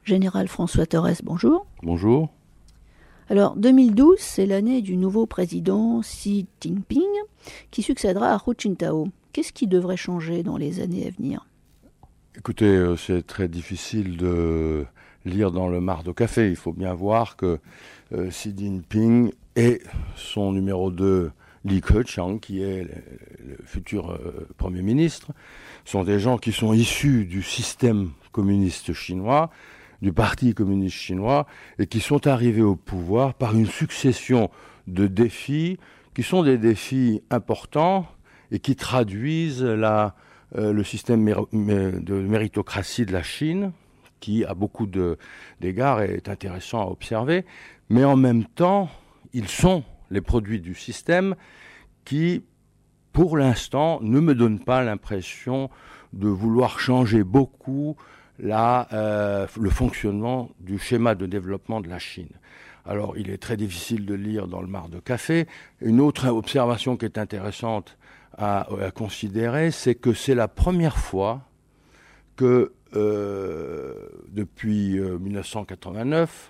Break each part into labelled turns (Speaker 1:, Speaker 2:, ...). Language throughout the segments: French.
Speaker 1: Général François Torres, bonjour.
Speaker 2: Bonjour.
Speaker 1: Alors, 2012, c'est l'année du nouveau président Xi Jinping qui succédera à Hu Jintao. Qu'est-ce qui devrait changer dans les années à venir ?
Speaker 2: Écoutez, c'est très difficile de lire dans le mar de café. Il faut bien voir que Xi Jinping et son numéro 2, Li Keqiang, qui est le futur Premier ministre, sont des gens qui sont issus du système communiste chinois, du Parti communiste chinois, et qui sont arrivés au pouvoir par une succession de défis qui sont des défis importants et qui traduisent le système de méritocratie de la Chine, qui, à beaucoup d'égards, est intéressant à observer. Mais en même temps, ils sont les produits du système qui, pour l'instant, ne me donnent pas l'impression de vouloir changer beaucoup le fonctionnement du schéma de développement de la Chine. Alors, il est très difficile de lire dans le mar de café. Une autre observation qui est intéressante à considérer, c'est que c'est la première fois que, depuis 1989,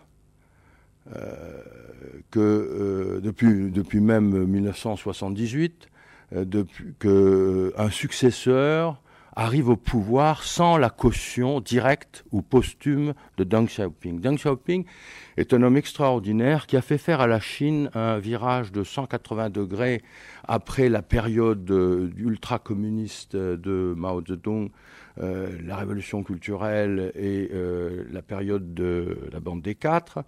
Speaker 2: depuis même 1978, qu'un successeur arrive au pouvoir sans la caution directe ou posthume de Deng Xiaoping. Deng Xiaoping est un homme extraordinaire qui a fait faire à la Chine un virage de 180 degrés après la période ultra-communiste de Mao Zedong, la révolution culturelle et la période de la bande des quatre,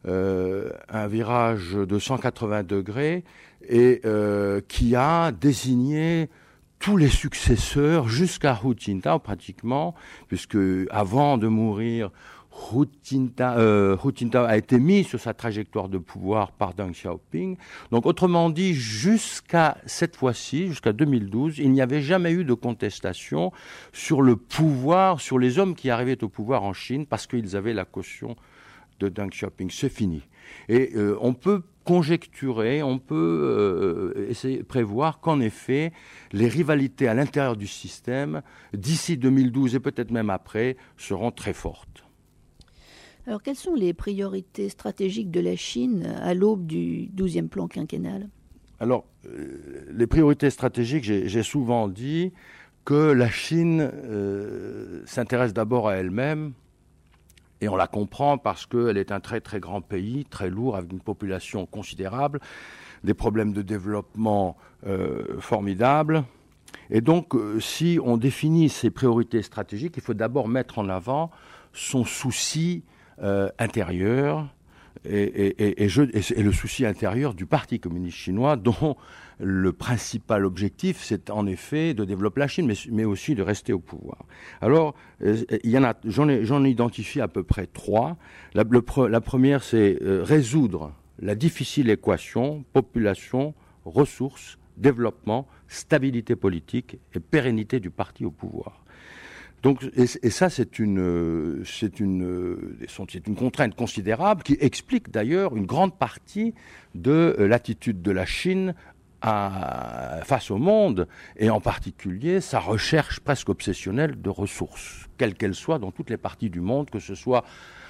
Speaker 2: un virage de 180 degrés et qui a désigné tous les successeurs jusqu'à Hu Jintao pratiquement, puisque avant de mourir, Hu Jintao a été mis sur sa trajectoire de pouvoir par Deng Xiaoping. Donc autrement dit, jusqu'à cette fois-ci, jusqu'à 2012, il n'y avait jamais eu de contestation sur le pouvoir, sur les hommes qui arrivaient au pouvoir en Chine, parce qu'ils avaient la caution de Deng Xiaoping. C'est fini. Et on peut conjecturer, on peut essayer de prévoir qu'en effet, les rivalités à l'intérieur du système, d'ici 2012 et peut-être même après, seront très fortes.
Speaker 1: Alors, quelles sont les priorités stratégiques de la Chine à l'aube du 12e plan quinquennal ?
Speaker 2: Alors, les priorités stratégiques, j'ai souvent dit que la Chine s'intéresse d'abord à elle-même. Et on la comprend parce qu'elle est un très très grand pays, très lourd, avec une population considérable, des problèmes de développement formidables. Et donc, si on définit ses priorités stratégiques, il faut d'abord mettre en avant son souci intérieur et le souci intérieur du Parti communiste chinois, dont le principal objectif, c'est en effet de développer la Chine, mais aussi de rester au pouvoir. Alors, j'en identifie à peu près trois. La première, c'est résoudre la difficile équation population, ressources, développement, stabilité politique et pérennité du parti au pouvoir. Donc, et ça, c'est une contrainte considérable qui explique d'ailleurs une grande partie de l'attitude de la Chine face au monde, et en particulier sa recherche presque obsessionnelle de ressources, quelles qu'elles soient, dans toutes les parties du monde, que ce soit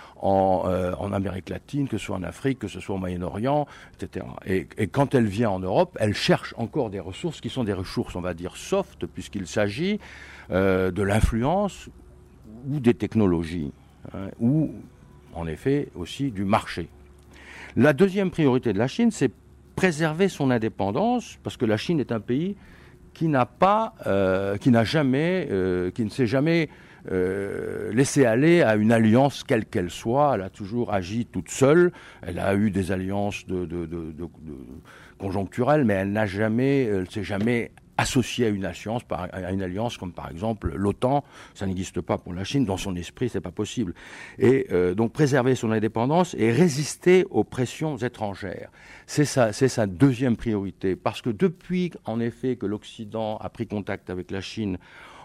Speaker 2: en Amérique latine, que ce soit en Afrique, que ce soit au Moyen-Orient, etc. Et quand elle vient en Europe, elle cherche encore des ressources qui sont des ressources, on va dire, soft, puisqu'il s'agit de l'influence ou des technologies, ou en effet aussi du marché. La deuxième priorité de la Chine, c'est préserver son indépendance, parce que la Chine est un pays qui ne s'est jamais laissé aller à une alliance quelle qu'elle soit. Elle a toujours agi toute seule. Elle a eu des alliances conjoncturelles, mais elle ne s'est jamais associée à une alliance comme par exemple l'OTAN. Ça n'existe pas pour la Chine. Dans son esprit, c'est pas possible. Et donc préserver son indépendance et résister aux pressions étrangères. C'est sa deuxième priorité. Parce que depuis, en effet, que l'Occident a pris contact avec la Chine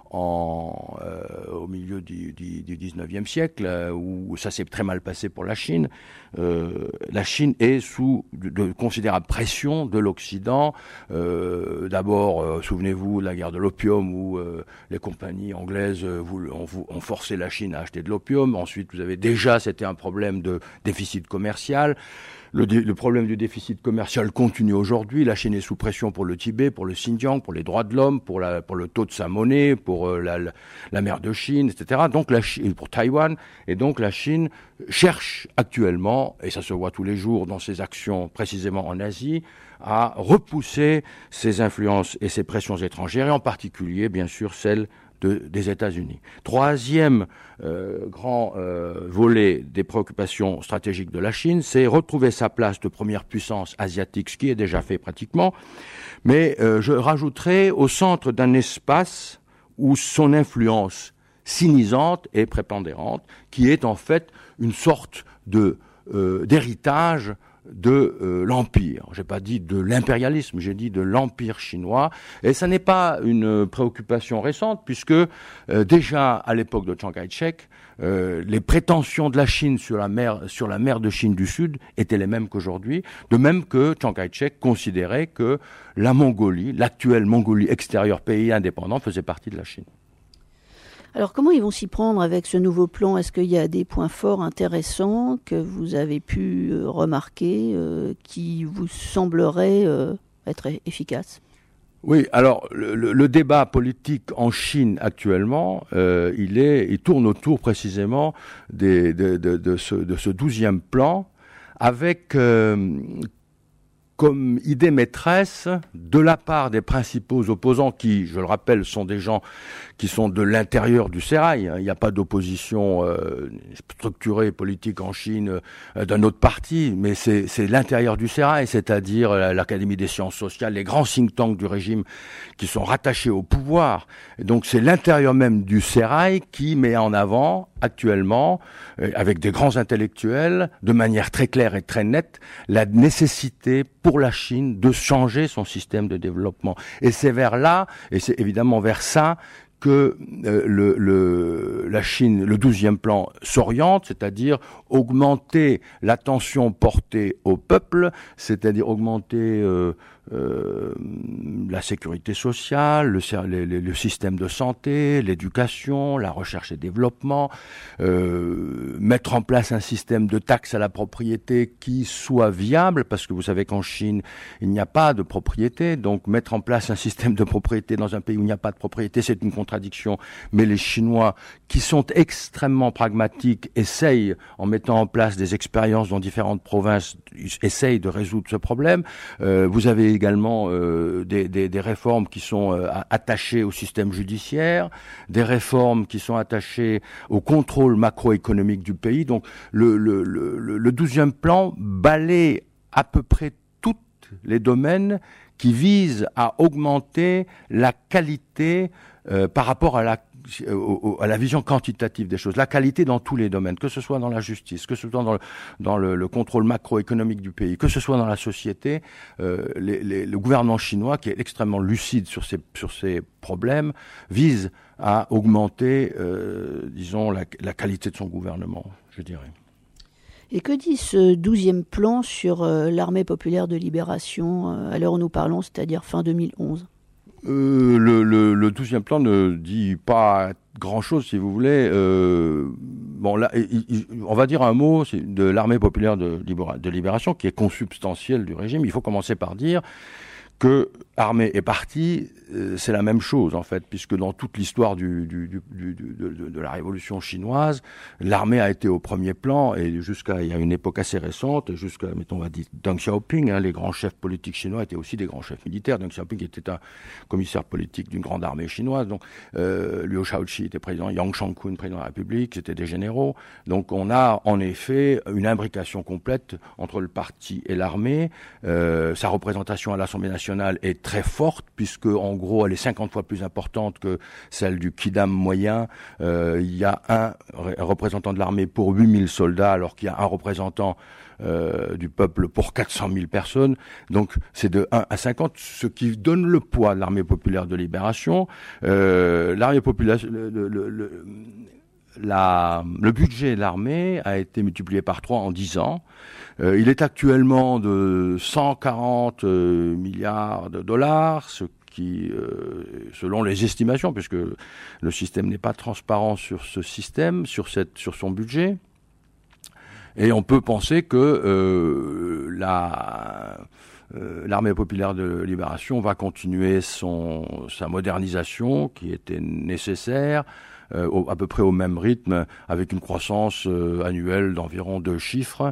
Speaker 2: au milieu du 19e siècle, où ça s'est très mal passé pour la Chine. La Chine est sous de considérables pressions de l'Occident. D'abord, souvenez-vous de la guerre de l'opium, où les compagnies anglaises ont forcé la Chine à acheter de l'opium. Ensuite, vous avez déjà, c'était un problème de déficit commercial. Le problème du déficit commercial continue aujourd'hui. La Chine est sous pression pour le Tibet, pour le Xinjiang, pour les droits de l'homme, pour le taux de sa monnaie, pour la mer de Chine, etc. Donc la Chine, pour Taïwan. Et donc la Chine cherche actuellement, et ça se voit tous les jours dans ses actions précisément en Asie, à repousser ses influences et ses pressions étrangères, et en particulier, bien sûr, celles des États-Unis. Troisième grand volet des préoccupations stratégiques de la Chine, c'est retrouver sa place de première puissance asiatique, ce qui est déjà fait pratiquement, mais je rajouterai au centre d'un espace où son influence sinisante et prépondérante, qui est en fait une sorte d'héritage de l'empire. J'ai pas dit de l'impérialisme, j'ai dit de l'empire chinois. Et ça n'est pas une préoccupation récente, puisque déjà à l'époque de Chiang Kai-shek, les prétentions de la Chine sur la mer de Chine du Sud étaient les mêmes qu'aujourd'hui, de même que Chiang Kai-shek considérait que la Mongolie, l'actuelle Mongolie extérieure, pays indépendant, faisait partie de la Chine.
Speaker 1: Alors comment ils vont s'y prendre avec ce nouveau plan? Est-ce qu'il y a des points forts intéressants que vous avez pu remarquer qui vous sembleraient être efficaces?
Speaker 2: Oui, alors le débat politique en Chine actuellement, il tourne autour précisément de ce 12e plan, avec comme idée maîtresse, de la part des principaux opposants, qui, je le rappelle, sont des gens qui sont de l'intérieur du sérail. Il n'y a pas d'opposition structurée politique en Chine d'un autre parti, mais c'est l'intérieur du sérail, c'est-à-dire l'Académie des sciences sociales, les grands think tanks du régime qui sont rattachés au pouvoir. Et donc c'est l'intérieur même du sérail qui met en avant actuellement, avec des grands intellectuels, de manière très claire et très nette, la nécessité pour la Chine de changer son système de développement. Et c'est vers là, et c'est évidemment vers ça, que la Chine, le 12e plan s'oriente, c'est-à-dire augmenter l'attention portée au peuple, c'est-à-dire augmenter la sécurité sociale, le système de santé, l'éducation, la recherche et développement, mettre en place un système de taxes à la propriété qui soit viable, parce que vous savez qu'en Chine, il n'y a pas de propriété, donc mettre en place un système de propriété dans un pays où il n'y a pas de propriété, c'est une contradiction, mais les Chinois, qui sont extrêmement pragmatiques, essayent, en mettant en place des expériences dans différentes provinces, essayent de résoudre ce problème. Vous avez également des réformes qui sont attachées au système judiciaire, des réformes qui sont attachées au contrôle macroéconomique du pays. Donc le 12e plan balaie à peu près tous les domaines qui visent à augmenter la qualité par rapport à la vision quantitative des choses, la qualité dans tous les domaines, que ce soit dans la justice, que ce soit dans le contrôle macroéconomique du pays, que ce soit dans la société. Le gouvernement chinois, qui est extrêmement lucide sur ces problèmes, vise à augmenter, disons, la qualité de son gouvernement, je dirais.
Speaker 1: Et que dit ce 12e plan sur l'armée populaire de libération à l'heure où nous parlons, c'est-à-dire fin 2011 ?
Speaker 2: Le 12e plan ne dit pas grand-chose, si vous voulez. Bon, là, on va dire un mot de l'armée populaire de libération, qui est consubstantielle du régime. Il faut commencer par dire que armée et parti, c'est la même chose en fait, puisque dans toute l'histoire de la révolution chinoise, l'armée a été au premier plan, et il y a une époque assez récente, jusqu'à, mettons, on va dire Deng Xiaoping, les grands chefs politiques chinois étaient aussi des grands chefs militaires. Deng Xiaoping était un commissaire politique d'une grande armée chinoise, donc Liu Shaoqi était président, Yang Shangkun président de la République, c'était des généraux. Donc on a en effet une imbrication complète entre le parti et l'armée. Sa représentation à l'Assemblée nationale nationale est très forte, puisque en gros elle est 50 fois plus importante que celle du Kidam moyen. Il y a un représentant de l'armée pour 8000 soldats, alors qu'il y a un représentant du peuple pour 400 000 personnes. Donc c'est de 1 à 50, ce qui donne le poids de l'armée populaire de libération. L'armée populaire, le budget de l'armée a été multiplié par 3 en 10 ans. Il est actuellement de 140 milliards de dollars, ce qui, selon les estimations, puisque le système n'est pas transparent sur ce système, sur son budget, et on peut penser que l'armée populaire de libération va continuer sa modernisation qui était nécessaire, à peu près au même rythme, avec une croissance annuelle d'environ 2 chiffres,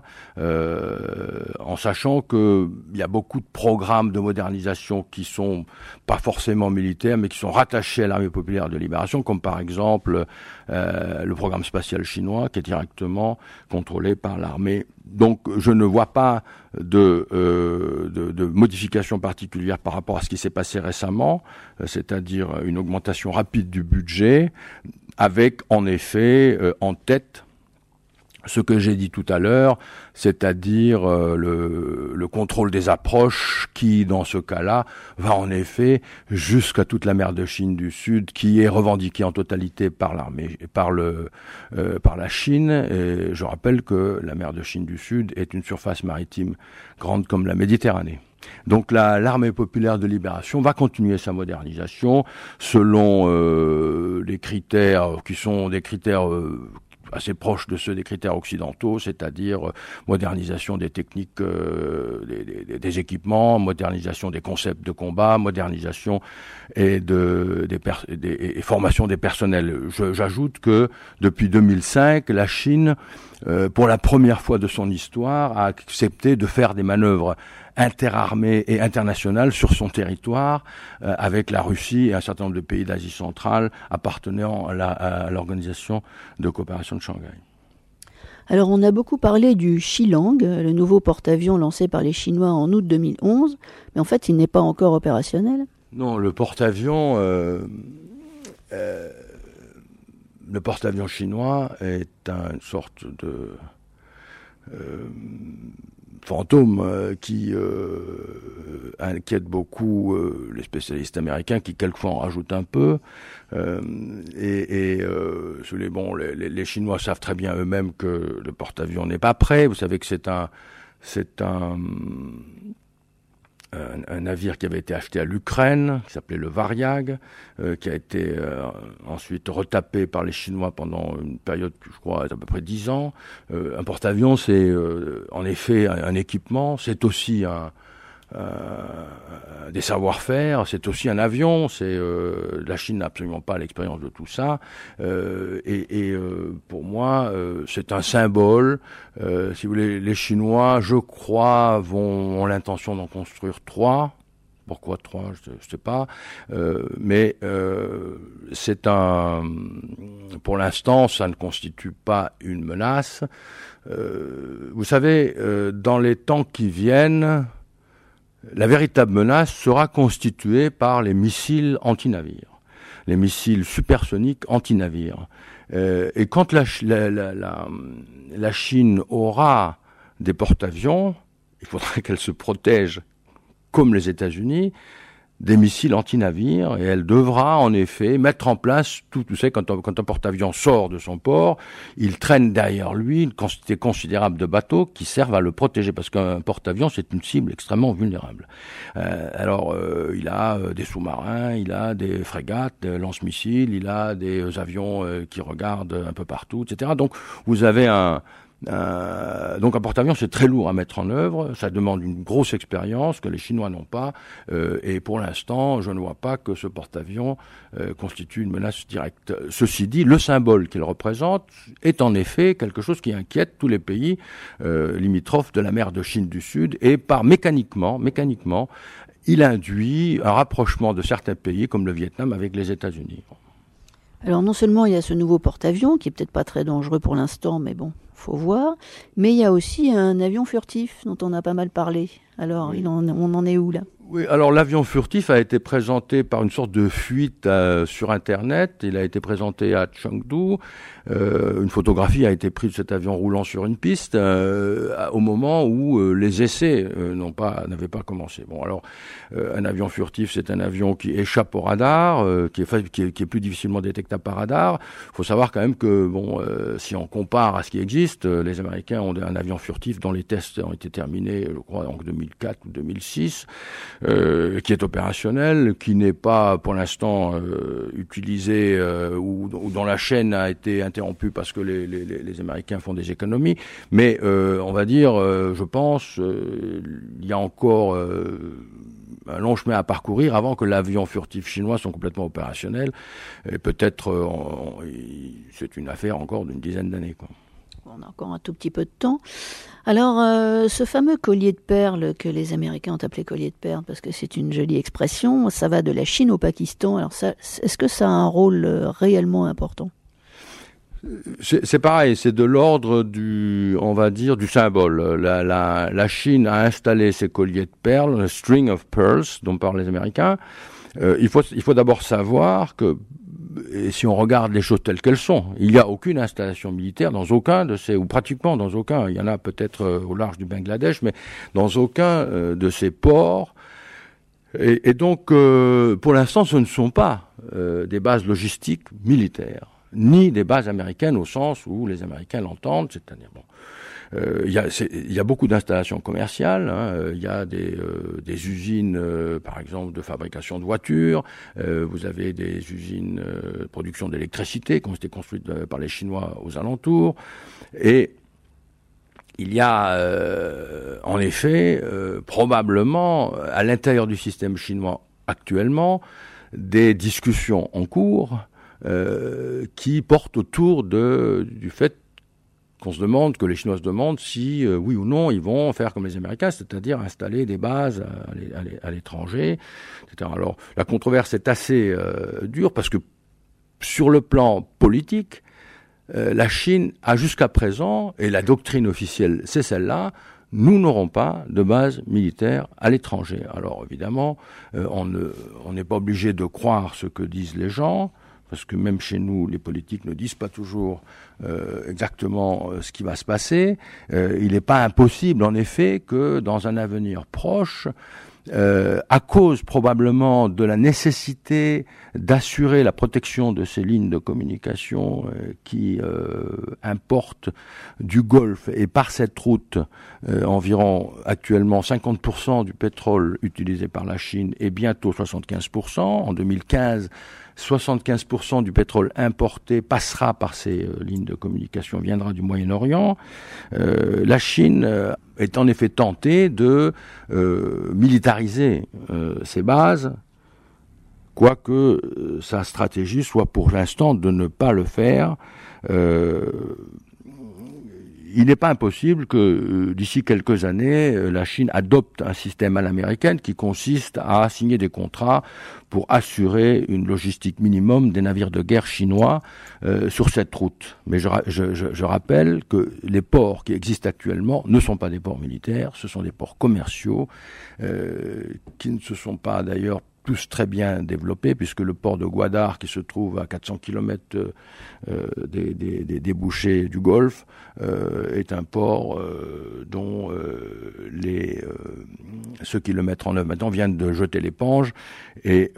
Speaker 2: en sachant qu'il y a beaucoup de programmes de modernisation qui sont pas forcément militaires, mais qui sont rattachés à l'armée populaire de libération, comme par exemple le programme spatial chinois, qui est directement contrôlé par l'armée. Donc je ne vois pas de modification particulière par rapport à ce qui s'est passé récemment, c'est-à-dire une augmentation rapide du budget, avec en effet en tête ce que j'ai dit tout à l'heure, c'est-à-dire le contrôle des approches qui, dans ce cas-là, va en effet jusqu'à toute la mer de Chine du Sud, qui est revendiquée en totalité par l'armée, par la Chine. Et je rappelle que la mer de Chine du Sud est une surface maritime grande comme la Méditerranée. Donc l'armée populaire de libération va continuer sa modernisation selon les critères qui sont des critères assez proches de ceux des critères occidentaux, c'est-à-dire modernisation des techniques, des équipements, modernisation des concepts de combat, modernisation et formation des personnels. J'ajoute que depuis 2005, la Chine, pour la première fois de son histoire, a accepté de faire des manœuvres interarmées et internationales sur son territoire, avec la Russie et un certain nombre de pays d'Asie centrale appartenant à l'organisation de coopération de Shanghai.
Speaker 1: Alors on a beaucoup parlé du Xilang, le nouveau porte-avions lancé par les Chinois en août 2011, mais en fait il n'est pas encore opérationnel.
Speaker 2: Non, le porte-avions chinois est une sorte de fantôme qui inquiète beaucoup les spécialistes américains, qui quelquefois en rajoutent un peu. Les Chinois savent très bien eux-mêmes que le porte-avions n'est pas prêt. Vous savez que c'est un navire qui avait été acheté à l'Ukraine, qui s'appelait le Variag, qui a été ensuite retapé par les Chinois pendant une période, je crois, d'à peu près 10 ans. Un porte-avions, c'est en effet un équipement, c'est aussi des savoir-faire, c'est aussi un avion. La Chine n'a absolument pas l'expérience de tout ça, pour moi, c'est un symbole. Si vous voulez, les Chinois, je crois, ont l'intention d'en construire 3. Pourquoi 3, je sais pas. Mais pour l'instant, ça ne constitue pas une menace. Vous savez, dans les temps qui viennent, la véritable menace sera constituée par les missiles anti-navires, les missiles supersoniques anti-navires. Et quand la Chine aura des porte-avions, il faudra qu'elle se protège, comme les États-Unis, des missiles anti-navires, et elle devra en effet mettre en place tout. Vous savez, quand un porte-avions sort de son port, il traîne derrière lui une quantité considérable de bateaux qui servent à le protéger, parce qu'un porte-avions, c'est une cible extrêmement vulnérable. Il a des sous-marins, il a des frégates, des lance-missiles, il a des avions qui regardent un peu partout, etc. Donc vous avez donc un porte-avions, c'est très lourd à mettre en œuvre, ça demande une grosse expérience que les Chinois n'ont pas, et pour l'instant, je ne vois pas que ce porte-avions constitue une menace directe. Ceci dit, le symbole qu'il représente est en effet quelque chose qui inquiète tous les pays limitrophes de la mer de Chine du Sud, et mécaniquement, il induit un rapprochement de certains pays, comme le Vietnam, avec les États-Unis.
Speaker 1: Alors non seulement il y a ce nouveau porte-avions, qui est peut-être pas très dangereux pour l'instant, mais bon, faut voir. Mais il y a aussi un avion furtif dont on a pas mal parlé. Alors,
Speaker 2: Oui.
Speaker 1: on en est où là ?
Speaker 2: Oui, alors l'avion furtif a été présenté par une sorte de fuite sur Internet. Il a été présenté à Chengdu. Une photographie a été prise de cet avion roulant sur une piste au moment où les essais n'avaient pas commencé. Bon, alors un avion furtif, c'est un avion qui échappe au radar, qui est plus difficilement détectable par radar. Il faut savoir quand même que si on compare à ce qui existe, les Américains ont un avion furtif dont les tests ont été terminés, je crois, en 2004 ou 2006. Qui est opérationnel, qui n'est pas pour l'instant utilisé ou dont la chaîne a été interrompue parce que les Américains font des économies. Mais on va dire, je pense, il y a encore un long chemin à parcourir avant que l'avion furtif chinois soit complètement opérationnel. Et peut-être, c'est une affaire encore d'une dizaine d'années, quoi.
Speaker 1: On a encore un tout petit peu de temps. Alors, ce fameux collier de perles que les Américains ont appelé collier de perles, parce que c'est une jolie expression, ça va de la Chine au Pakistan. Alors, est-ce que ça a un rôle réellement important ?
Speaker 2: C'est pareil, c'est de l'ordre on va dire, du symbole. La Chine a installé ses colliers de perles, le string of pearls, dont parlent les Américains. Il faut d'abord savoir que, et si on regarde les choses telles qu'elles sont, il n'y a aucune installation militaire dans aucun de ces, ou pratiquement dans aucun, il y en a peut-être au large du Bangladesh, mais dans aucun de ces ports. Et donc, pour l'instant, ce ne sont pas des bases logistiques militaires, ni des bases américaines au sens où les Américains l'entendent, c'est-à-dire il y a beaucoup d'installations commerciales, il y a des usines, par exemple, de fabrication de voitures, vous avez des usines de production d'électricité qui ont été construites par les Chinois aux alentours, et il y a en effet probablement à l'intérieur du système chinois actuellement des discussions en cours qui portent autour du fait qu'on se demande, que les Chinois se demandent si, oui ou non, ils vont faire comme les Américains, c'est-à-dire installer des bases à l'étranger, etc. Alors, la controverse est assez dure parce que, sur le plan politique, la Chine a jusqu'à présent, et la doctrine officielle, c'est celle-là, nous n'aurons pas de base militaire à l'étranger. Alors, évidemment, on n'est pas obligé de croire ce que disent les gens, parce que même chez nous, les politiques ne disent pas toujours exactement ce qui va se passer. Il n'est pas impossible, en effet, que dans un avenir proche, à cause probablement de la nécessité d'assurer la protection de ces lignes de communication qui importent du Golfe, et par cette route, environ actuellement 50% du pétrole utilisé par la Chine et bientôt 75%. En 2015, 75% du pétrole importé passera par ces lignes de communication, viendra du Moyen-Orient. La Chine est en effet tentée de militariser ses bases, quoique sa stratégie soit pour l'instant de ne pas le faire. Il n'est pas impossible que d'ici quelques années, la Chine adopte un système à l'américaine qui consiste à signer des contrats pour assurer une logistique minimum des navires de guerre chinois sur cette route. Mais je rappelle que les ports qui existent actuellement ne sont pas des ports militaires, ce sont des ports commerciaux qui ne se sont pas d'ailleurs tous très bien développés, puisque le port de Gwadar, qui se trouve à 400 km des débouchés du Golfe, est un port dont ceux qui le mettent en œuvre maintenant viennent de jeter l'éponge, et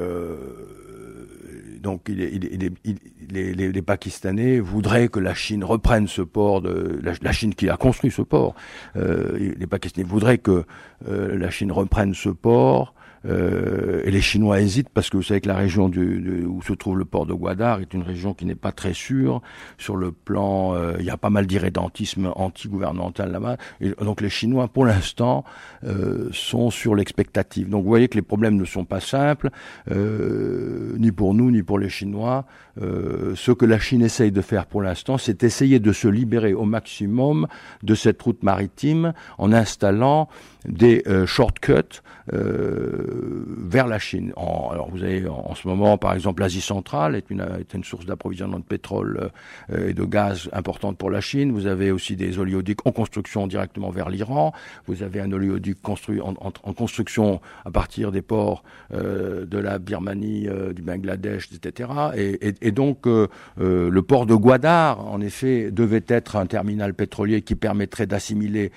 Speaker 2: donc les Pakistanais voudraient que la Chine reprenne ce port, la Chine qui a construit ce port, les Pakistanais voudraient que la Chine reprenne ce port. Et les Chinois hésitent parce que vous savez que la région où se trouve le port de Gwadar est une région qui n'est pas très sûre sur le plan. Il y a pas mal d'irrédentisme anti-gouvernemental là-bas. Et donc les Chinois, pour l'instant, sont sur l'expectative. Donc vous voyez que les problèmes ne sont pas simples, ni pour nous, ni pour les Chinois. Ce que la Chine essaye de faire pour l'instant, c'est essayer de se libérer au maximum de cette route maritime en installant des shortcuts vers la Chine. Alors vous avez en ce moment, par exemple, l'Asie centrale est une source d'approvisionnement de pétrole et de gaz importante pour la Chine. Vous avez aussi des oléoducs en construction directement vers l'Iran. Vous avez un oléoduc construit en construction à partir des ports de la Birmanie, du Bangladesh, etc. Et donc le port de Gwadar, en effet, devait être un terminal pétrolier qui permettrait d'acheminer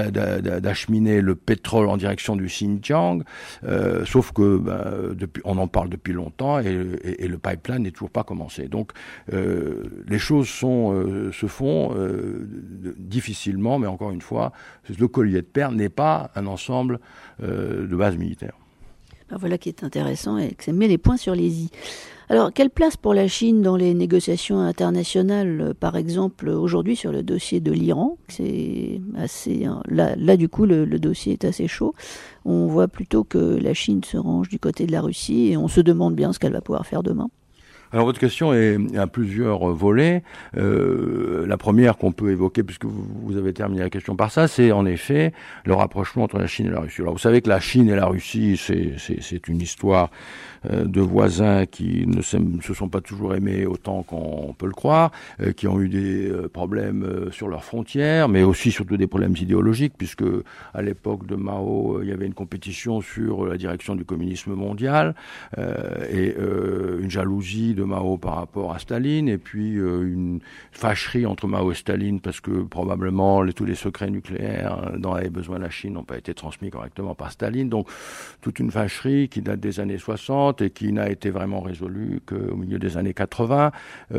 Speaker 2: le pétrole en direction du Xinjiang, sauf que on en parle depuis longtemps et le pipeline n'est toujours pas commencé. Donc les choses se font difficilement, mais encore une fois, le collier de perles n'est pas un ensemble de bases militaires.
Speaker 1: Voilà qui est intéressant et que ça met les points sur les i. Alors, quelle place pour la Chine dans les négociations internationales, par exemple, aujourd'hui sur le dossier de l'Iran? C'est assez, là, du coup, le dossier est assez chaud. On voit plutôt que la Chine se range du côté de la Russie et on se demande bien ce qu'elle va pouvoir faire demain.
Speaker 2: Alors votre question est à plusieurs volets. La première qu'on peut évoquer, puisque vous avez terminé la question par ça, c'est en effet le rapprochement entre la Chine et la Russie. Alors vous savez que la Chine et la Russie, c'est une histoire de voisins qui ne se sont pas toujours aimés autant qu'on peut le croire, qui ont eu des problèmes sur leurs frontières, mais aussi surtout des problèmes idéologiques, puisque à l'époque de Mao, il y avait une compétition sur la direction du communisme mondial et une jalousie de Mao par rapport à Staline, et puis une fâcherie entre Mao et Staline parce que probablement tous les secrets nucléaires dont avait besoin la Chine n'ont pas été transmis correctement par Staline. Donc toute une fâcherie qui date des années 60 et qui n'a été vraiment résolue qu'au milieu des années 80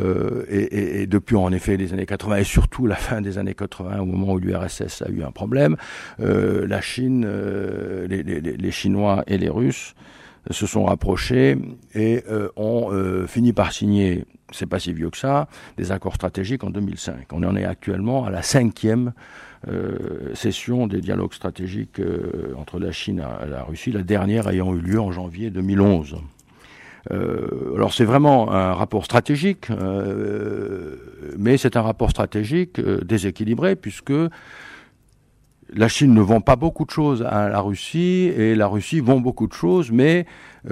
Speaker 2: et depuis en effet les années 80 et surtout la fin des années 80 au moment où l'URSS a eu un problème, la Chine, les Chinois et les Russes se sont rapprochés et ont fini par signer, c'est pas si vieux que ça, des accords stratégiques en 2005. On en est actuellement à la 5e session des dialogues stratégiques entre la Chine et la Russie, la dernière ayant eu lieu en janvier 2011. Alors c'est vraiment un rapport stratégique, mais c'est un rapport stratégique déséquilibré puisque la Chine ne vend pas beaucoup de choses à la Russie et la Russie vend beaucoup de choses, mais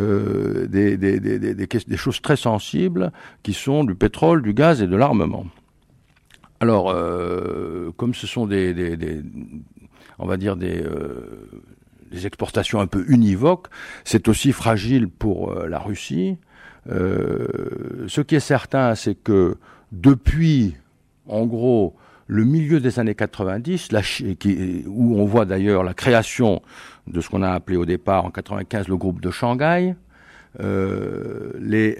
Speaker 2: des choses très sensibles qui sont du pétrole, du gaz et de l'armement. Alors, comme ce sont on va dire des exportations un peu univoques, c'est aussi fragile pour la Russie. Ce qui est certain, c'est que depuis, en gros, le milieu des années 90, où on voit d'ailleurs la création de ce qu'on a appelé au départ en 95 le groupe de Shanghai, les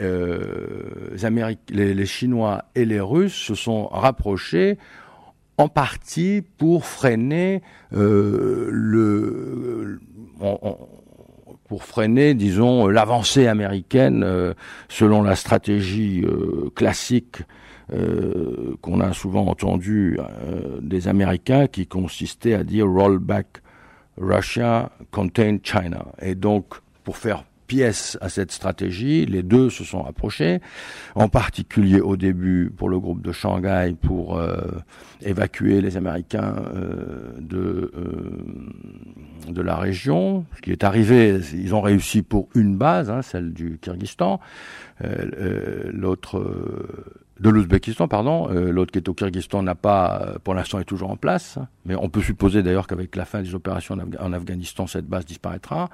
Speaker 2: Chinois et les Russes se sont rapprochés en partie pour freiner disons, l'avancée américaine selon la stratégie classique qu'on a souvent entendu des Américains qui consistait à dire « roll back Russia, contain China ». Et donc, pour faire pièce à cette stratégie, les deux se sont rapprochés, en particulier au début pour le groupe de Shanghai pour évacuer les Américains de la région. Ce qui est arrivé, ils ont réussi pour une base, celle du Kyrgyzstan, de l'Ouzbékistan, pardon. L'autre qui est au Kyrgyzstan n'a pas, pour l'instant, est toujours en place. Mais on peut supposer d'ailleurs qu'avec la fin des opérations en Afghanistan, cette base disparaîtra.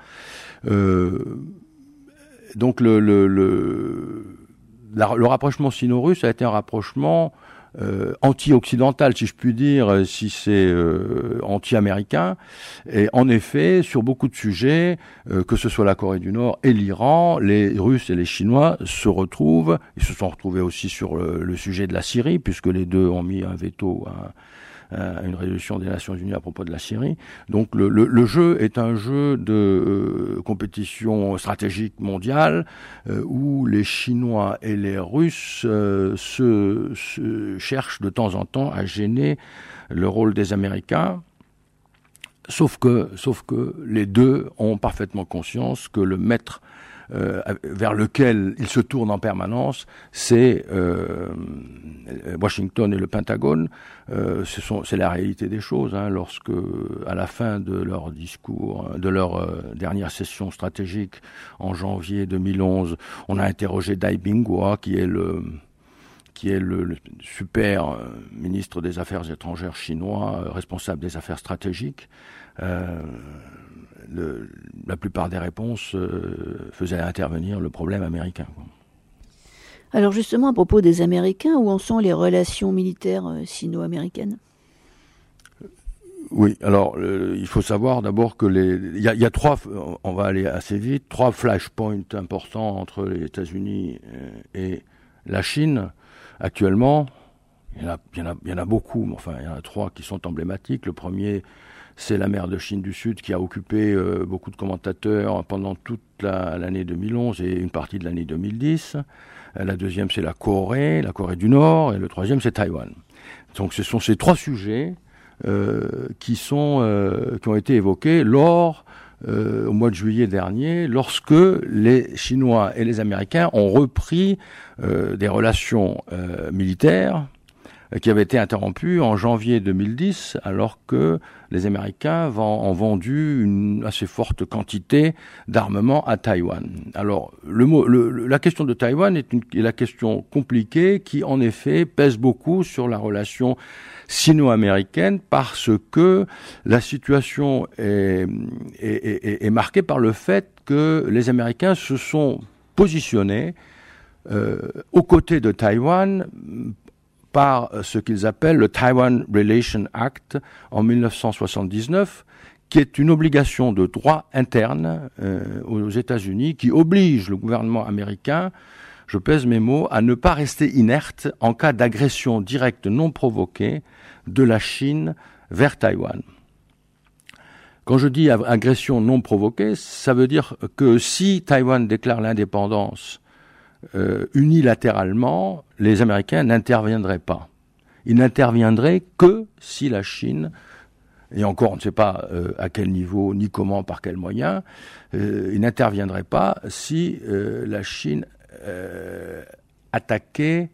Speaker 2: Donc le rapprochement sino-russe a été un rapprochement anti-occidental, si je puis dire, si c'est anti-américain. Et en effet, sur beaucoup de sujets, que ce soit la Corée du Nord et l'Iran, les Russes et les Chinois se retrouvent. Ils se sont retrouvés aussi sur le sujet de la Syrie, puisque les deux ont mis un veto à une résolution des Nations Unies à propos de la Syrie. Donc le jeu est un jeu de compétition stratégique mondiale où les Chinois et les Russes se cherchent de temps en temps à gêner le rôle des Américains. Sauf que les deux ont parfaitement conscience que le maître vers lequel il se tourne en permanence, c'est Washington et le Pentagone. C'est la réalité des choses. Lorsque, à la fin de leur discours, de leur dernière session stratégique en janvier 2011, on a interrogé Dai Bingwa, qui est le super ministre des Affaires étrangères chinois, responsable des affaires stratégiques. La plupart des réponses faisaient intervenir le problème américain.
Speaker 1: Alors justement, à propos des Américains, où en sont les relations militaires sino-américaines ?
Speaker 2: Oui, alors il faut savoir d'abord que il y a trois, on va aller assez vite, trois flashpoints importants entre les États-Unis et la Chine. Actuellement, il y en a beaucoup, mais enfin il y en a trois qui sont emblématiques. Le premier, c'est la mer de Chine du Sud qui a occupé beaucoup de commentateurs pendant toute l'année 2011 et une partie de l'année 2010. La deuxième, c'est la Corée du Nord, et le troisième, c'est Taïwan. Donc ce sont ces trois sujets qui ont été évoqués au mois de juillet dernier, lorsque les Chinois et les Américains ont repris des relations militaires qui avaient été interrompues en janvier 2010, alors que les Américains ont vendu une assez forte quantité d'armement à Taïwan. Alors, la question de Taïwan est la question compliquée qui, en effet, pèse beaucoup sur la relation sino-américaine, parce que la situation est marquée par le fait que les Américains se sont positionnés aux côtés de Taïwan par ce qu'ils appellent le Taiwan Relation Act en 1979, qui est une obligation de droit interne aux États-Unis, qui oblige le gouvernement américain, je pèse mes mots, à ne pas rester inerte en cas d'agression directe non provoquée de la Chine vers Taïwan. Quand je dis agression non provoquée, ça veut dire que si Taïwan déclare l'indépendance unilatéralement, les Américains n'interviendraient pas. Ils n'interviendraient que si la Chine, et encore on ne sait pas à quel niveau, ni comment, par quels moyens, ils n'interviendraient pas si la Chine attaquait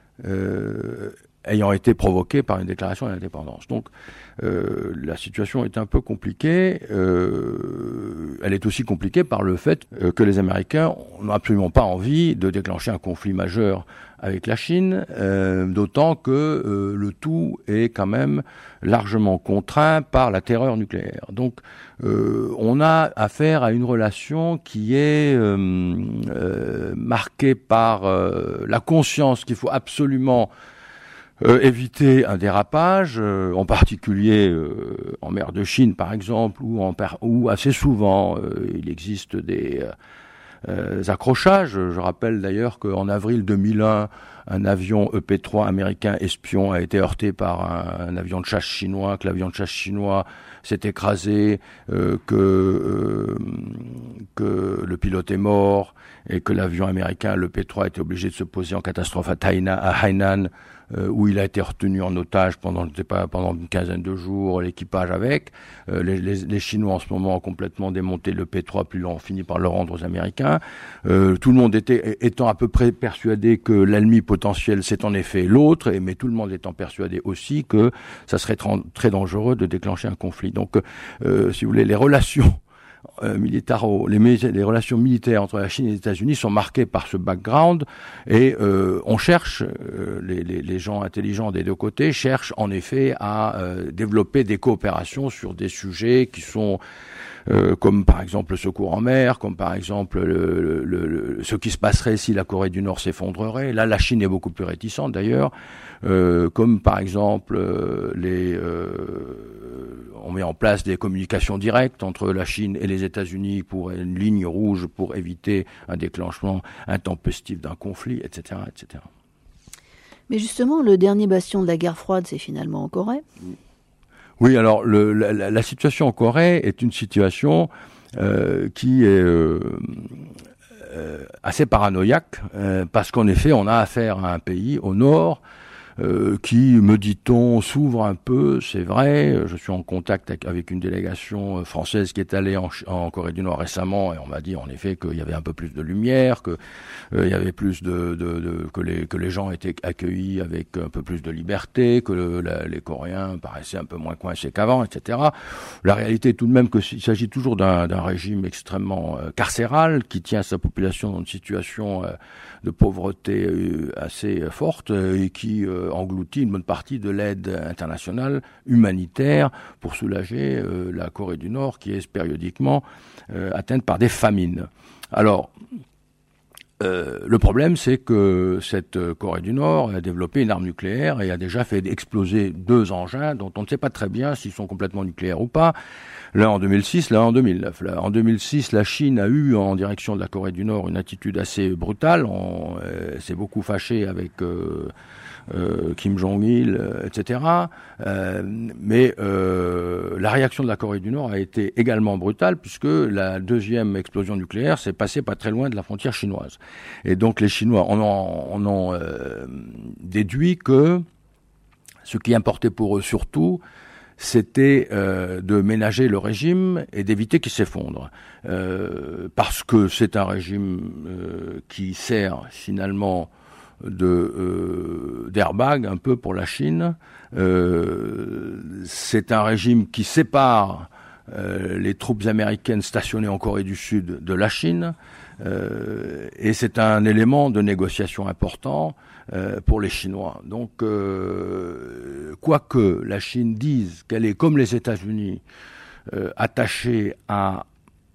Speaker 2: ayant été provoquée par une déclaration d'indépendance. Donc la situation est un peu compliquée. Elle est aussi compliquée par le fait que les Américains n'ont absolument pas envie de déclencher un conflit majeur avec la Chine, d'autant que le tout est quand même largement contraint par la terreur nucléaire. Donc on a affaire à une relation qui est marquée par la conscience qu'il faut absolument éviter un dérapage, en particulier en mer de Chine par exemple, où assez souvent il existe des accrochages. Je rappelle d'ailleurs qu'en avril 2001, un avion EP-3 américain espion a été heurté par un avion de chasse chinois, que l'avion de chasse chinois s'est écrasé, que le pilote est mort, et que l'avion américain, le P-3, a été obligé de se poser en catastrophe à Hainan, où il a été retenu en otage pendant une quinzaine de jours, l'équipage avec. Les Chinois en ce moment ont complètement démonté le P-3, puis l'ont fini par le rendre aux Américains. Tout le monde étant à peu près persuadé que l'ennemi potentiel c'est en effet l'autre, mais tout le monde étant persuadé aussi que ça serait très dangereux de déclencher un conflit. Donc, si vous voulez, les relations les relations militaires entre la Chine et les États-Unis sont marquées par ce background, et on cherche, les gens intelligents des deux côtés cherchent en effet à développer des coopérations sur des sujets qui sont comme par exemple le secours en mer, comme par exemple ce qui se passerait si la Corée du Nord s'effondrerait. Là, la Chine est beaucoup plus réticente d'ailleurs, comme par exemple on met en place des communications directes entre la Chine et les États-Unis pour une ligne rouge pour éviter un déclenchement intempestif d'un conflit, etc., etc.
Speaker 1: Mais justement, le dernier bastion de la guerre froide, c'est finalement en Corée.
Speaker 2: Oui, alors la situation en Corée est une situation qui est assez paranoïaque, parce qu'en effet, on a affaire à un pays au nord qui, me dit-on, s'ouvre un peu, c'est vrai. Je suis en contact avec une délégation française qui est allée en Corée du Nord récemment, et on m'a dit en effet qu'il y avait un peu plus de lumière, que il y avait plus que les gens étaient accueillis avec un peu plus de liberté, que les Coréens paraissaient un peu moins coincés qu'avant, etc. La réalité est tout de même qu'il s'agit toujours d'un régime extrêmement carcéral qui tient sa population dans une situation de pauvreté assez forte et qui engloutit une bonne partie de l'aide internationale humanitaire pour soulager la Corée du Nord qui est périodiquement atteinte par des famines. Alors, le problème, c'est que cette Corée du Nord a développé une arme nucléaire et a déjà fait exploser 2 engins dont on ne sait pas très bien s'ils sont complètement nucléaires ou pas. L'un en 2006, l'un en 2009. En 2006, la Chine a eu en direction de la Corée du Nord une attitude assez brutale. On s'est beaucoup fâché avec Kim Jong-il, etc. Mais la réaction de la Corée du Nord a été également brutale puisque la deuxième explosion nucléaire s'est passée pas très loin de la frontière chinoise. Et donc les Chinois en ont déduit que ce qui importait pour eux surtout, c'était de ménager le régime et d'éviter qu'il s'effondre. Parce que c'est un régime qui sert finalement d'airbag un peu pour la Chine. C'est un régime qui sépare les troupes américaines stationnées en Corée du Sud de la Chine. Et c'est un élément de négociation important pour les Chinois. Donc, quoique la Chine dise qu'elle est, comme les États-Unis, attachée à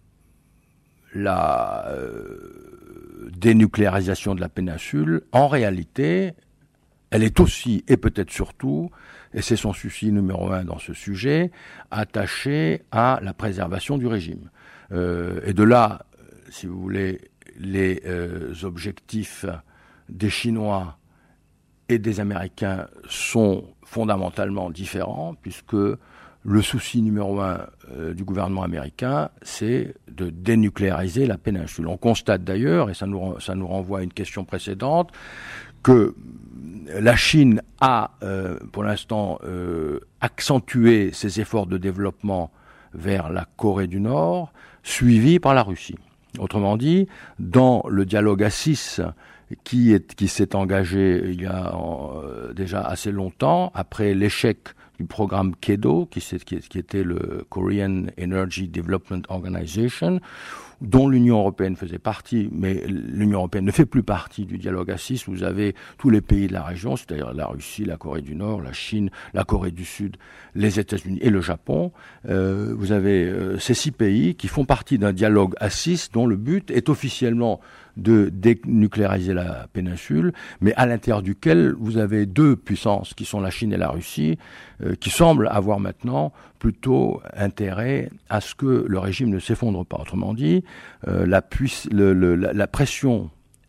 Speaker 2: la dénucléarisation de la péninsule, en réalité, elle est aussi, et peut-être surtout, et c'est son souci numéro 1 dans ce sujet, attachée à la préservation du régime. Et de là, si vous voulez, les objectifs des Chinois et des Américains sont fondamentalement différents, puisque le souci numéro 1 du gouvernement américain, c'est de dénucléariser la péninsule. On constate d'ailleurs, et ça nous renvoie à une question précédente, que la Chine a, pour l'instant, accentué ses efforts de développement vers la Corée du Nord, suivi par la Russie. Autrement dit, dans le dialogue à 6 qui s'est engagé il y a déjà assez longtemps, après l'échec du programme KEDO, qui était le Korean Energy Development Organization, dont l'Union européenne faisait partie, mais l'Union européenne ne fait plus partie du dialogue à 6. Vous avez tous les pays de la région, c'est-à-dire la Russie, la Corée du Nord, la Chine, la Corée du Sud, les États-Unis et le Japon. Vous avez ces 6 pays qui font partie d'un dialogue à 6 dont le but est officiellement de dénucléariser la péninsule, mais à l'intérieur duquel vous avez 2 puissances qui sont la Chine et la Russie, qui semblent avoir maintenant plutôt intérêt à ce que le régime ne s'effondre pas. Autrement dit, la pression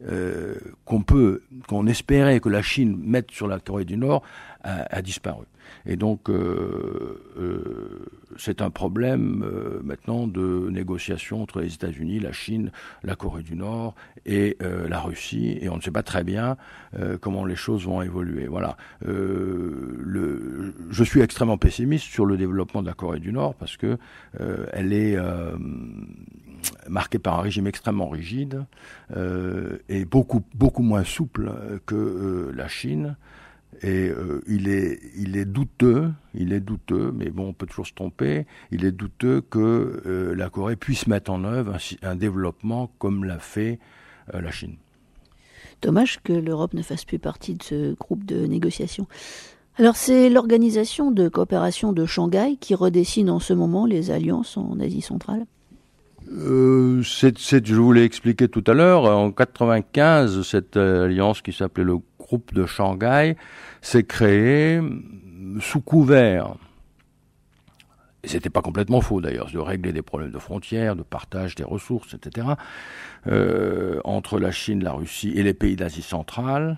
Speaker 2: qu'on espérait que la Chine mette sur la Corée du Nord a disparu. Et donc, c'est un problème maintenant de négociation entre les États-Unis, la Chine, la Corée du Nord et la Russie. Et on ne sait pas très bien comment les choses vont évoluer. Voilà. Je suis extrêmement pessimiste sur le développement de la Corée du Nord parce que elle est marquée par un régime extrêmement rigide et beaucoup moins souple que la Chine. Et il est douteux, mais bon, on peut toujours se tromper, il est douteux que la Corée puisse mettre en œuvre un développement comme l'a fait la Chine.
Speaker 1: Dommage que l'Europe ne fasse plus partie de ce groupe de négociation. Alors c'est l'organisation de coopération de Shanghai qui redessine en ce moment les alliances en Asie centrale.
Speaker 2: Je vous l'ai expliqué tout à l'heure, en 1995, cette alliance qui s'appelait le groupe de Shanghai s'est créée sous couvert, et c'était pas complètement faux d'ailleurs, de régler des problèmes de frontières, de partage des ressources, etc., entre la Chine, la Russie et les pays d'Asie centrale.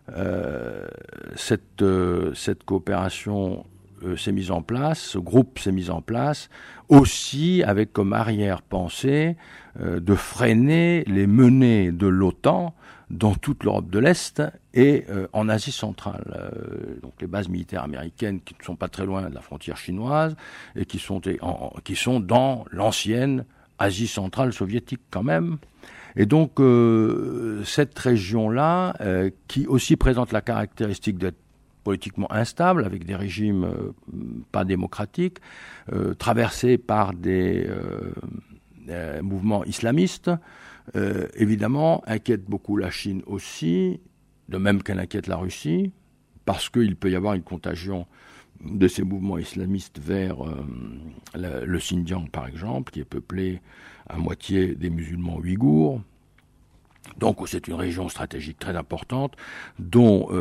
Speaker 2: Cette coopération s'est mise en place, ce groupe s'est mis en place, aussi avec comme arrière-pensée de freiner les menées de l'OTAN dans toute l'Europe de l'Est et en Asie centrale. Donc les bases militaires américaines qui ne sont pas très loin de la frontière chinoise et qui sont dans l'ancienne Asie centrale soviétique quand même. Et donc cette région-là, qui aussi présente la caractéristique d'être politiquement instable, avec des régimes pas démocratiques, traversés par des mouvements islamistes, évidemment, inquiète beaucoup la Chine aussi, de même qu'elle inquiète la Russie, parce qu'il peut y avoir une contagion de ces mouvements islamistes vers le Xinjiang, par exemple, qui est peuplé à moitié des musulmans ouïghours. Donc c'est une région stratégique très importante dont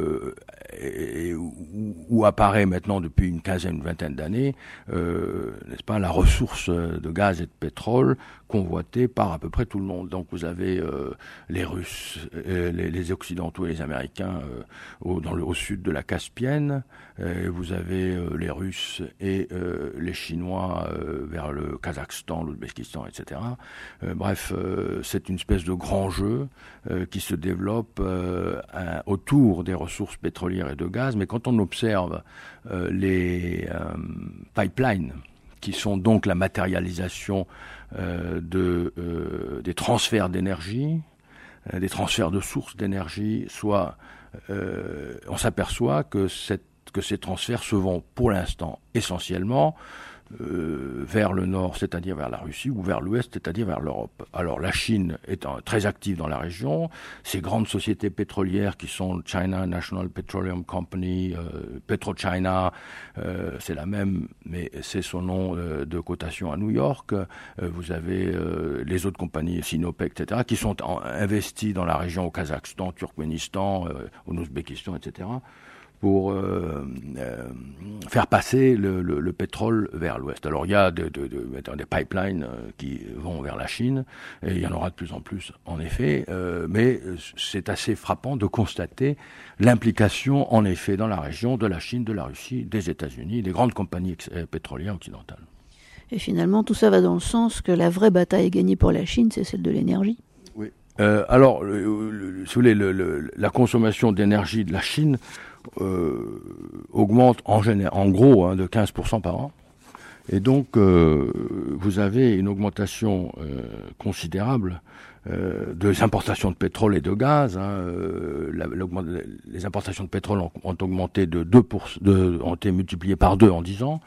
Speaker 2: où apparaît maintenant depuis une quinzaine, une vingtaine d'années, n'est-ce pas, la ressource de gaz et de pétrole convoitée par à peu près tout le monde. Donc vous avez les Russes, les Occidentaux et les Américains au sud de la Caspienne, vous avez les Russes et les Chinois vers le Kazakhstan, l'Ouzbékistan, etc. Bref, c'est une espèce de grand jeu qui se développe autour des ressources pétrolières et de gaz, mais quand on observe les pipelines, qui sont donc la matérialisation des transferts d'énergie, des transferts de sources d'énergie, soit on s'aperçoit que ces transferts se vont pour l'instant essentiellement vers le nord, c'est-à-dire vers la Russie, ou vers l'ouest, c'est-à-dire vers l'Europe. Alors la Chine est très active dans la région. Ces grandes sociétés pétrolières qui sont China National Petroleum Company, PetroChina, c'est la même, mais c'est son nom de cotation à New York. Vous avez les autres compagnies, Sinopec, etc., qui sont investies dans la région au Kazakhstan, Turkménistan, au Ouzbékistan, etc., pour faire passer le pétrole vers l'ouest. Alors il y a des pipelines qui vont vers la Chine, et il y en aura de plus en plus en effet, mais c'est assez frappant de constater l'implication en effet dans la région de la Chine, de la Russie, des États-Unis, des grandes compagnies pétrolières occidentales.
Speaker 1: Et finalement tout ça va dans le sens que la vraie bataille gagnée pour la Chine, c'est celle de l'énergie.
Speaker 2: Oui. Alors, si vous voulez, la consommation d'énergie de la Chine augmente en gros de 15% par an. Et donc, vous avez une augmentation considérable des importations de pétrole et de gaz. Les importations de pétrole ont augmenté ont été multipliées par 2 en 10 ans.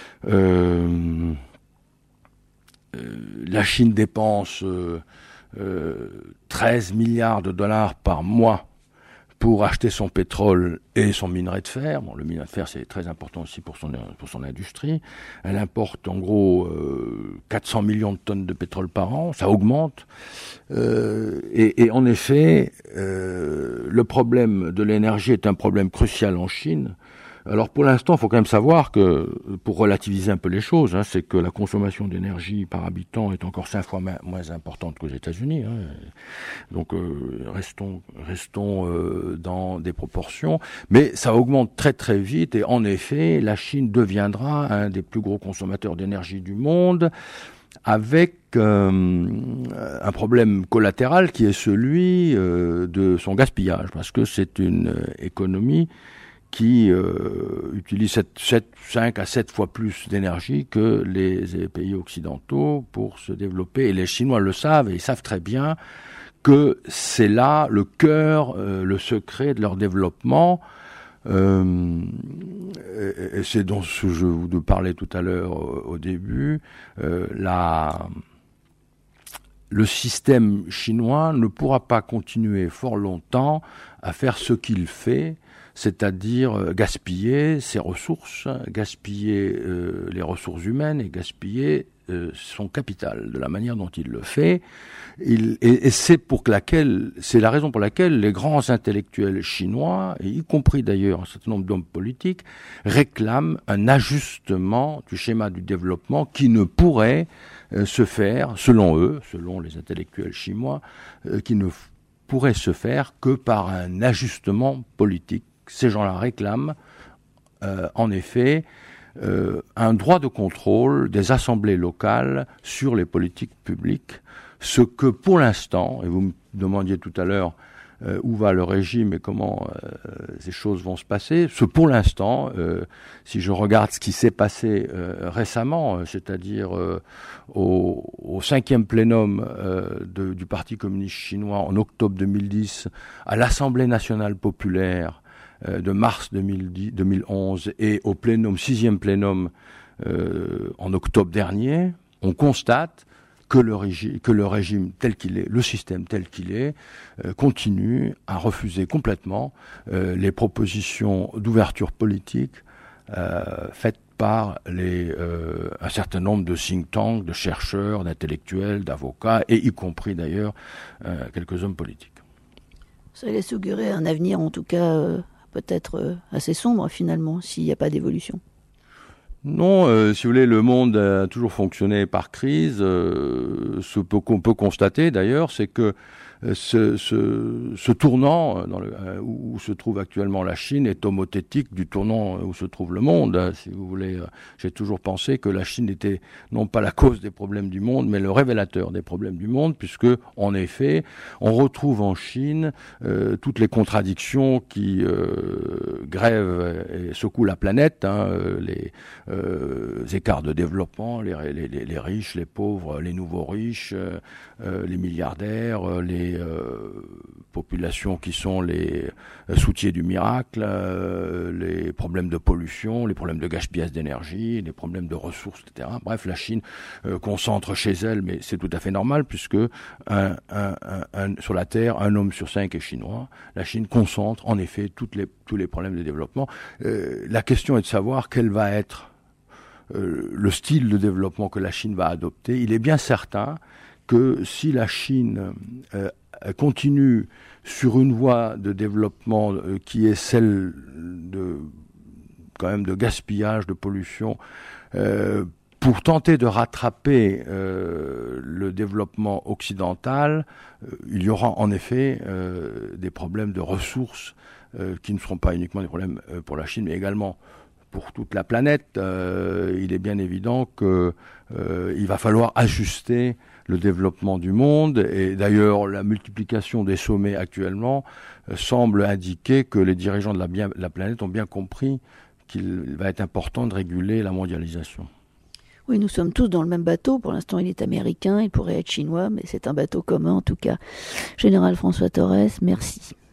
Speaker 2: La Chine dépense 13 milliards de dollars par mois pour acheter son pétrole et son minerai de fer. Bon, le minerai de fer, c'est très important aussi pour son industrie. Elle importe en gros 400 millions de tonnes de pétrole par an. Ça augmente. Et en effet, le problème de l'énergie est un problème crucial en Chine. Alors pour l'instant, il faut quand même savoir que, pour relativiser un peu les choses, c'est que la consommation d'énergie par habitant est encore 5 fois moins importante qu'aux États-Unis. Donc restons dans des proportions. Mais ça augmente très très vite et en effet, la Chine deviendra un des plus gros consommateurs d'énergie du monde, avec un problème collatéral qui est celui de son gaspillage, parce que c'est une économie qui utilise 5 à 7 fois plus d'énergie que les pays occidentaux pour se développer. Et les Chinois le savent, et ils savent très bien que c'est là le cœur, le secret de leur développement. Et c'est dont je vous parlais tout à l'heure au début. Le système chinois ne pourra pas continuer fort longtemps à faire ce qu'il fait, c'est-à-dire gaspiller ses ressources, gaspiller les ressources humaines et gaspiller son capital de la manière dont il le fait. Et c'est la raison pour laquelle les grands intellectuels chinois, et y compris d'ailleurs un certain nombre d'hommes politiques, réclament un ajustement du schéma du développement qui ne pourrait se faire, selon eux, selon les intellectuels chinois, qui ne pourrait se faire que par un ajustement politique. Ces gens-là réclament, en effet, un droit de contrôle des assemblées locales sur les politiques publiques, ce que pour l'instant, et vous me demandiez tout à l'heure où va le régime et comment ces choses vont se passer. Pour l'instant, si je regarde ce qui s'est passé récemment, c'est-à-dire au 5e plénum du Parti communiste chinois en octobre 2010, à l'Assemblée nationale populaire de mars 2011 et au 6e plénum en octobre dernier, on constate que le régime tel qu'il est, le système tel qu'il est, continue à refuser complètement les propositions d'ouverture politique faites par un certain nombre de think tanks, de chercheurs, d'intellectuels, d'avocats, et y compris d'ailleurs quelques hommes politiques.
Speaker 1: Ça laisse augurer un avenir, en tout cas, peut-être assez sombre finalement, s'il n'y a pas d'évolution.
Speaker 2: Non, si vous voulez, le monde a toujours fonctionné par crise. Ce qu'on peut constater d'ailleurs, c'est que ce tournant où se trouve actuellement la Chine est homothétique du tournant où se trouve le monde. Si vous voulez, j'ai toujours pensé que la Chine était non pas la cause des problèmes du monde, mais le révélateur des problèmes du monde, puisque en effet, on retrouve en Chine toutes les contradictions qui grèvent et secouent la planète, les écarts de développement, les riches, les pauvres, les nouveaux riches, les milliardaires, les populations qui sont les soutiers du miracle, les problèmes de pollution, les problèmes de gaspillage d'énergie, les problèmes de ressources, etc. Bref, la Chine concentre chez elle, mais c'est tout à fait normal puisque sur la Terre, 1 homme sur 5 est chinois. La Chine concentre en effet tous les problèmes de développement. La question est de savoir quel va être le style de développement que la Chine va adopter. Il est bien certain que si la Chine continue sur une voie de développement qui est celle quand même de gaspillage, de pollution, pour tenter de rattraper le développement occidental, il y aura en effet des problèmes de ressources qui ne seront pas uniquement des problèmes pour la Chine, mais également pour toute la planète. Il est bien évident qu'il va falloir ajuster le développement du monde, et d'ailleurs la multiplication des sommets actuellement semble indiquer que les dirigeants de la planète ont bien compris qu'il va être important de réguler la mondialisation.
Speaker 1: Oui, nous sommes tous dans le même bateau. Pour l'instant, il est américain, il pourrait être chinois, mais c'est un bateau commun en tout cas. Général François Thorez, merci.